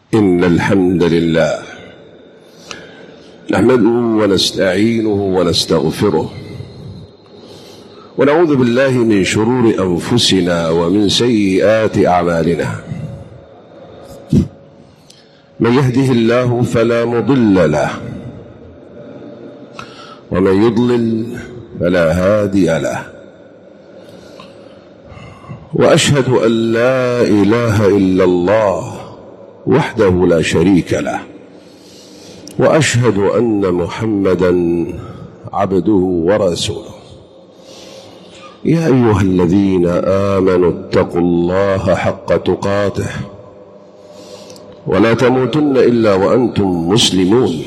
إن الحمد لله نحمده ونستعينه ونستغفره ونعوذ بالله من شرور أنفسنا ومن سيئات أعمالنا. من يهده الله فلا مضل له ومن يضلل فلا هادي له، وأشهد أن لا إله إلا الله وحده لا شريك له، وأشهد أن محمدًا عبده ورسوله. يا أيها الذين آمنوا اتقوا الله حق تقاته ولا تموتن إلا وأنتم مسلمون.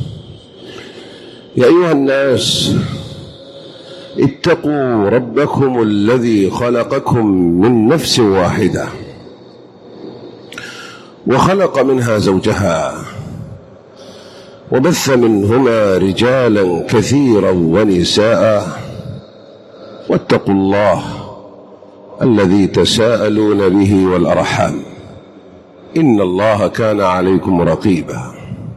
يا أيها الناس اتقوا ربكم الذي خلقكم من نفس واحدة وخلق منها زوجها وبث منهما رجالا كثيرا ونساء، واتقوا الله الذي تساءلون به والأرحام إن الله كان عليكم رقيبا.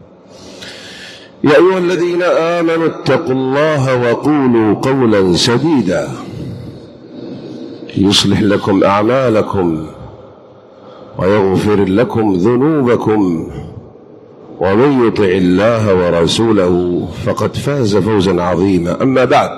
يا أيها الذين آمنوا اتقوا الله وقولوا قولا سديدا يصلح لكم أعمالكم ويغفر لكم ذنوبكم، ومن يطع الله ورسوله فقد فاز فوزا عظيما. أما بعد،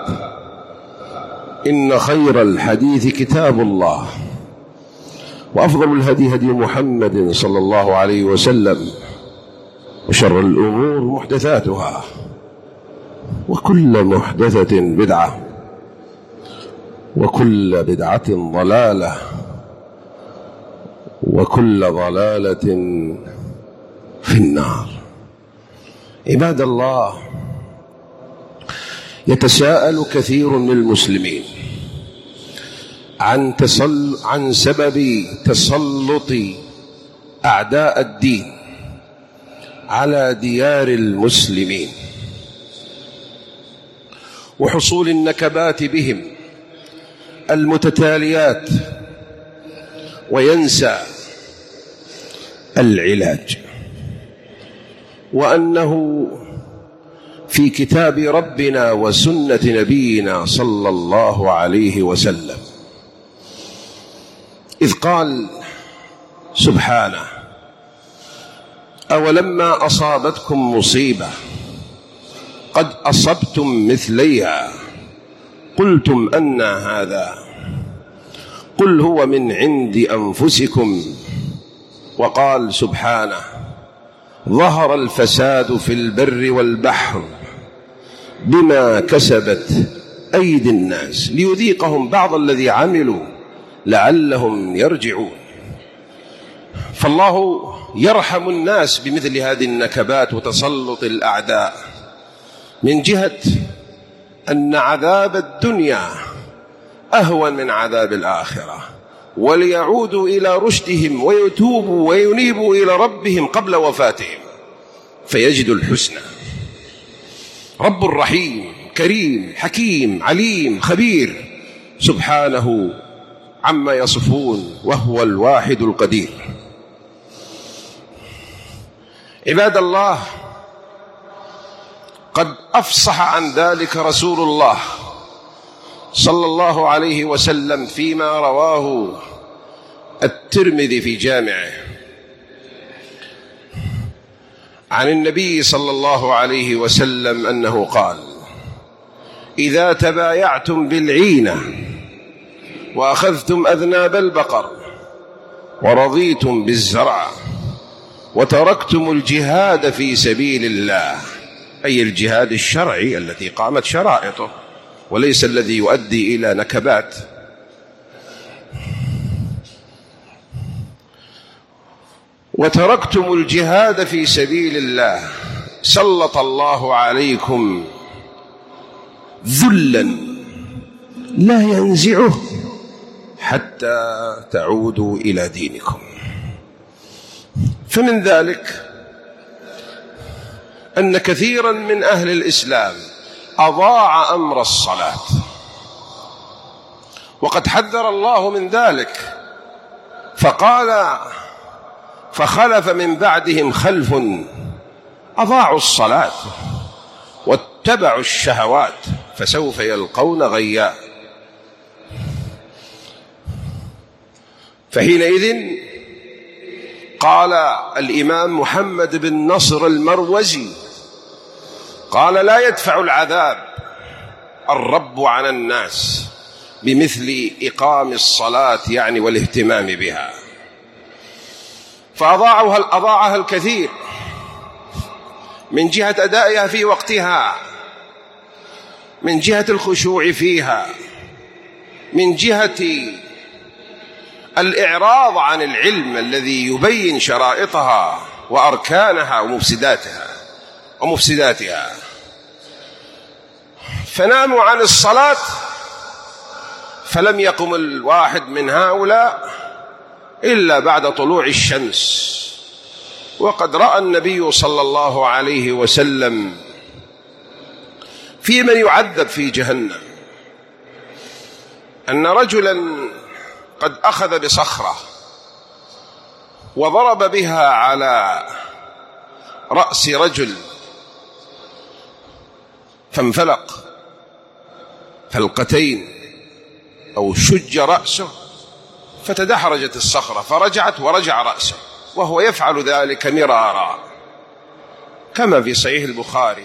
إن خير الحديث كتاب الله، وأفضل الهدي هدي محمد صلى الله عليه وسلم، وشر الأمور محدثاتها، وكل محدثة بدعة، وكل بدعة ضلالة، وكل ضلالة في النار. عباد الله، يتساءل كثير من المسلمين عن سبب تسلط أعداء الدين على ديار المسلمين وحصول النكبات بهم المتتاليات، وينسى العلاج، وأنه في كتاب ربنا وسنة نبينا صلى الله عليه وسلم إذ قال سبحانه: أولما أصابتكم مصيبة قد أصبتم مثليها قلتم أنى هذا قل هو من عند أنفسكم. وقال سبحانه: ظهر الفساد في البر والبحر بما كسبت أيدي الناس ليذيقهم بعض الذي عملوا لعلهم يرجعون. فالله يرحم الناس بمثل هذه النكبات وتسلط الأعداء، من جهة أن عذاب الدنيا أهون من عذاب الآخرة، وليعودوا إلى رشدهم ويتوبوا وينيبوا إلى ربهم قبل وفاتهم فيجدوا الحسنى. رب رحيم كريم حكيم عليم خبير سبحانه عما يصفون، وهو الواحد القدير. عباد الله، قد أفصح عن ذلك رسول الله صلى الله عليه وسلم فيما رواه الترمذي في جامعه عن النبي صلى الله عليه وسلم أنه قال: إذا تبايعتم بالعينة وأخذتم أذناب البقر ورضيتم بالزرع وتركتم الجهاد في سبيل الله، أي الجهاد الشرعي التي قامت شرائطه وليس الذي يؤدي إلى نكبات، وتركتم الجهاد في سبيل الله سلط الله عليكم ذلا لا ينزعه حتى تعودوا إلى دينكم. فمن ذلك أن كثيرا من أهل الإسلام أضاع أمر الصلاة، وقد حذر الله من ذلك فقال: فخلف من بعدهم خلف أضاعوا الصلاة واتبعوا الشهوات فسوف يلقون غيا. فحينئذ قال الإمام محمد بن نصر المروزي قال: لا يدفع العذاب الرب عن الناس بمثل إقام الصلاة يعني والاهتمام بها. فأضاعها الكثير من جهة أدائها في وقتها، من جهة الخشوع فيها، من جهة الإعراض عن العلم الذي يبين شرائطها وأركانها ومفسداتها. فناموا عن الصلاة فلم يقم الواحد من هؤلاء إلا بعد طلوع الشمس. وقد رأى النبي صلى الله عليه وسلم في من يعذب في جهنم أن رجلا قد أخذ بصخرة وضرب بها على رأس رجل فانفلق فلقتين أو شج رأسه، فتدحرجت الصخرة فرجعت ورجع رأسه، وهو يفعل ذلك مرارا كما في صحيح البخاري.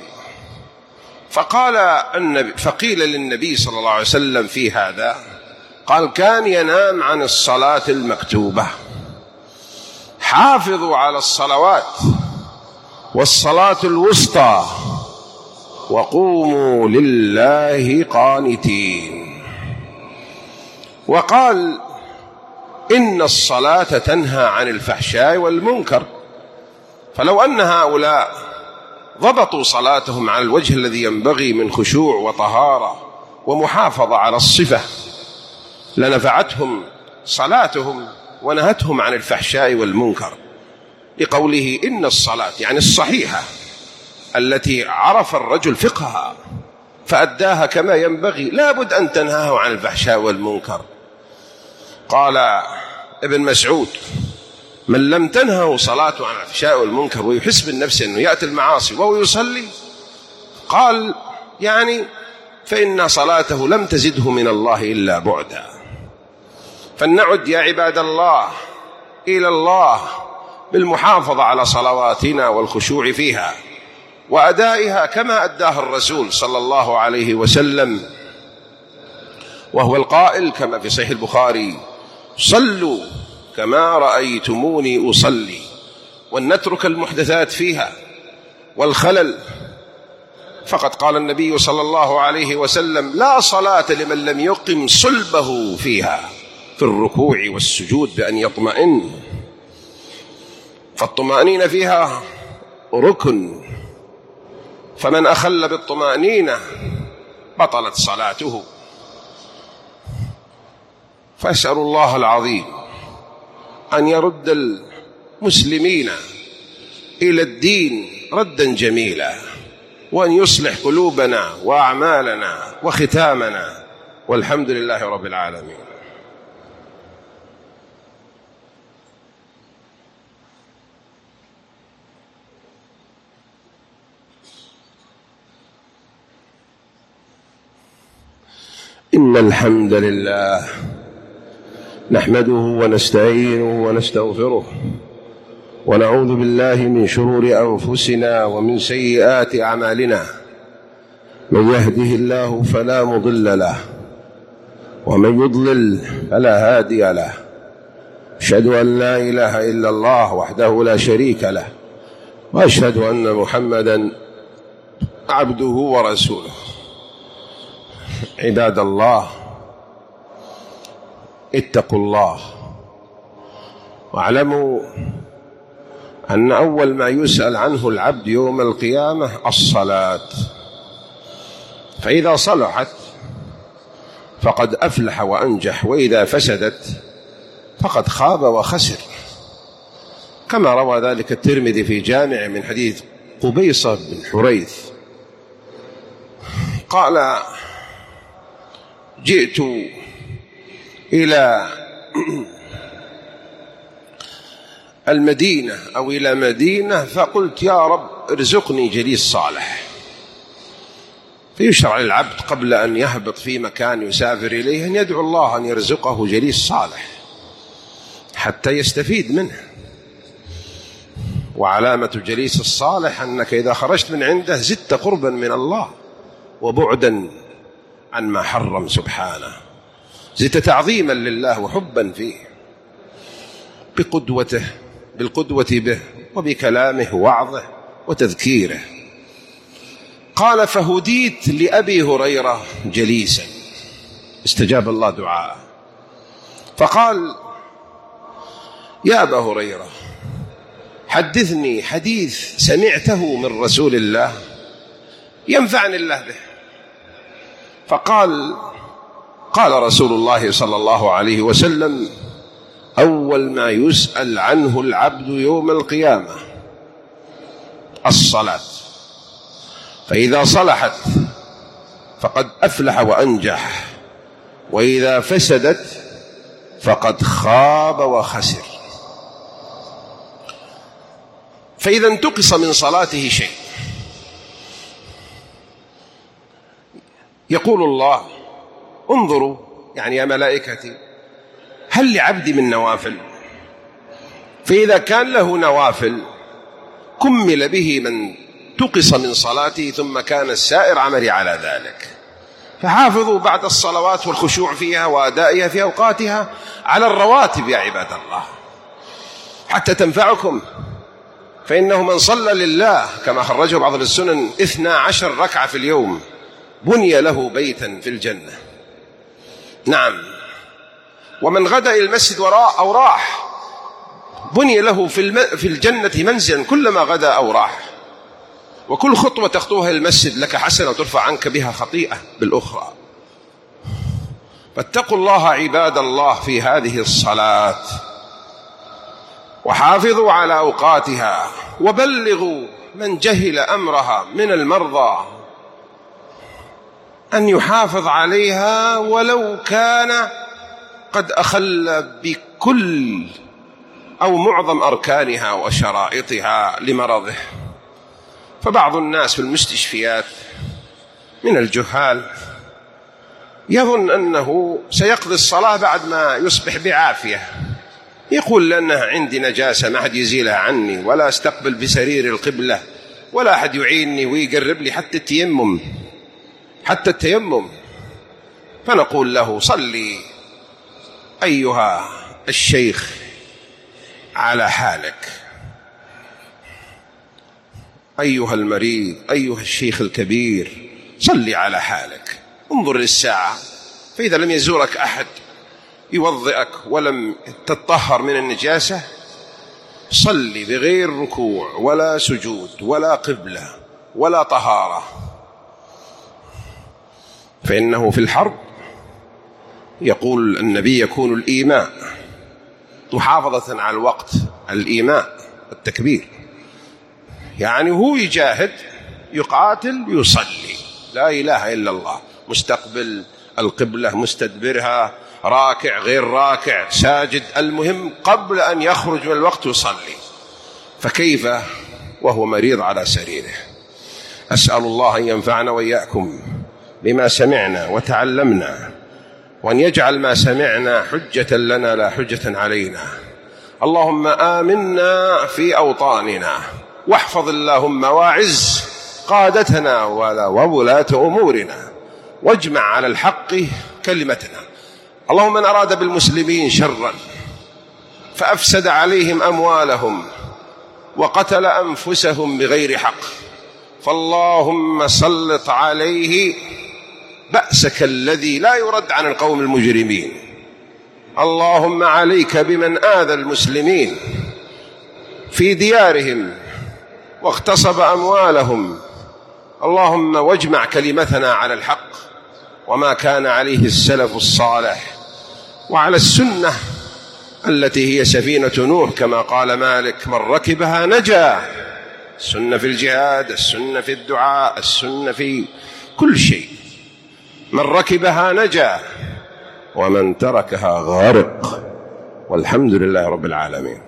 فقيل للنبي صلى الله عليه وسلم في هذا، قال: كان ينام عن الصلاة المكتوبة. حافظوا على الصلوات والصلاة الوسطى وقوموا لله قانتين. وقال: إن الصلاة تنهى عن الفحشاء والمنكر. فلو أن هؤلاء ضبطوا صلاتهم على الوجه الذي ينبغي من خشوع وطهارة ومحافظة على الصفة لنفعتهم صلاتهم ونهتهم عن الفحشاء والمنكر، لقوله إن الصلاة يعني الصحيحة التي عرف الرجل فقهها فأداها كما ينبغي لا بد أن تنهاه عن الفحشاء والمنكر. قال ابن مسعود: من لم تنهه صلاته عن الفحشاء والمنكر ويحس بالنفس أنه يأتي المعاصي وهو يصلي، قال يعني فإن صلاته لم تزده من الله إلا بعدا. فلنعد يا عباد الله إلى الله بالمحافظة على صلواتنا والخشوع فيها وأدائها كما أداها الرسول صلى الله عليه وسلم، وهو القائل كما في صحيح البخاري: صلوا كما رأيتموني أصلي. ولنترك المحدثات فيها والخلل، فقد قال النبي صلى الله عليه وسلم: لا صلاة لمن لم يقم صلبه فيها في الركوع والسجود بأن يطمئن. فالطمأنينة فيها ركن، فمن أخل بالطمأنينة بطلت صلاته. فأسأل الله العظيم أن يرد المسلمين إلى الدين ردا جميلا، وأن يصلح قلوبنا وأعمالنا وختامنا، والحمد لله رب العالمين. إن الحمد لله نحمده ونستعينه ونستغفره ونعوذ بالله من شرور أنفسنا ومن سيئات أعمالنا. من يهده الله فلا مضل له ومن يضلل فلا هادي له. أشهد أن لا إله إلا الله وحده لا شريك له، وأشهد أن محمدا عبده ورسوله. عباد الله، اتقوا الله واعلموا أن أول ما يسأل عنه العبد يوم القيامة الصلاة، فإذا صلحت فقد أفلح وأنجح، وإذا فسدت فقد خاب وخسر، كما روى ذلك الترمذي في جامع من حديث قبيصة بن حريث قال: جئت إلى المدينة أو إلى مدينة، فقلت يا رب ارزقني جليس صالح. فيشرع للعبد قبل أن يهبط في مكان يسافر إليه أن يدعو الله أن يرزقه جليس صالح حتى يستفيد منه. وعلامة الجليس الصالح أنك إذا خرجت من عنده زدت قربا من الله وبعدا عن ما حرم سبحانه، زدت تعظيما لله وحبا فيه بقدوته، بالقدوة به وبكلامه ووعظه وتذكيره. قال فهديت لأبي هريرة جليسا، استجاب الله دعاءه، فقال يا أبا هريرة حدثني حديث سمعته من رسول الله ينفعني الله به. فقال قال رسول الله صلى الله عليه وسلم أول ما يسأل عنه العبد يوم القيامة الصلاة، فإذا صلحت فقد أفلح وأنجح، وإذا فسدت فقد خاب وخسر. فإذا انتقص من صلاته شيء يقول الله انظروا يعني يا ملائكتي هل لعبدي من نوافل؟ فإذا كان له نوافل كمل به من تقص من صلاته ثم كان السائر عملي على ذلك. فحافظوا بعد الصلوات والخشوع فيها وأدائها في أوقاتها على الرواتب يا عباد الله حتى تنفعكم. فإنه من صلى لله كما خرجه بعض السنن 12 ركعة في اليوم بني له بيتا في الجنة. نعم، ومن غدا إلى المسجد وراء أو راح بني له في الجنة منزلا كلما غدا أو راح، وكل خطوة تخطوها المسجد لك حسنة وترفع عنك بها خطيئة بالأخرى. فاتقوا الله عباد الله في هذه الصلاة وحافظوا على أوقاتها، وبلغوا من جهل أمرها من المرضى أن يحافظ عليها ولو كان قد أخل بكل أو معظم أركانها وشرائطها لمرضه. فبعض الناس في المستشفيات من الجهال يظن أنه سيقضي الصلاة بعد ما يصبح بعافية، يقول لأنها عندي نجاسة ما أحد يزيلها عني، ولا استقبل بسرير القبلة، ولا أحد يعيني ويقرب لي حتى التيمم. فنقول له صلي أيها الشيخ على حالك، أيها المريض، أيها الشيخ الكبير صلي على حالك، انظر للساعة، فإذا لم يزورك أحد يوضئك ولم تتطهر من النجاسة صلي بغير ركوع ولا سجود ولا قبلة ولا طهارة. فإنه في الحرب يقول النبي يكون الإيماء محافظة على الوقت، الإيماء التكبير، يعني هو يجاهد يقاتل يصلي لا إله إلا الله، مستقبل القبلة مستدبرها، راكع غير راكع ساجد، المهم قبل أن يخرج من الوقت يصلي. فكيف وهو مريض على سريره؟ أسأل الله أن ينفعنا وإياكم بما سمعنا وتعلمنا، وأن يجعل ما سمعنا حجة لنا لا حجة علينا. اللهم آمنا في أوطاننا، واحفظ اللهم واعز قادتنا وولاة أمورنا، واجمع على الحق كلمتنا. اللهم من أراد بالمسلمين شرا فأفسد عليهم أموالهم وقتل أنفسهم بغير حق، فاللهم سلط عليه بأسك الذي لا يرد عن القوم المجرمين. اللهم عليك بمن آذى المسلمين في ديارهم واغتصب أموالهم، اللهم واجمع كلمتنا على الحق وما كان عليه السلف الصالح وعلى السنة التي هي سفينة نوح كما قال مالك: من ركبها نجا. السنة في الجهاد، السنة في الدعاء، السنة في كل شيء. من ركبها نجا ومن تركها غرق، والحمد لله رب العالمين.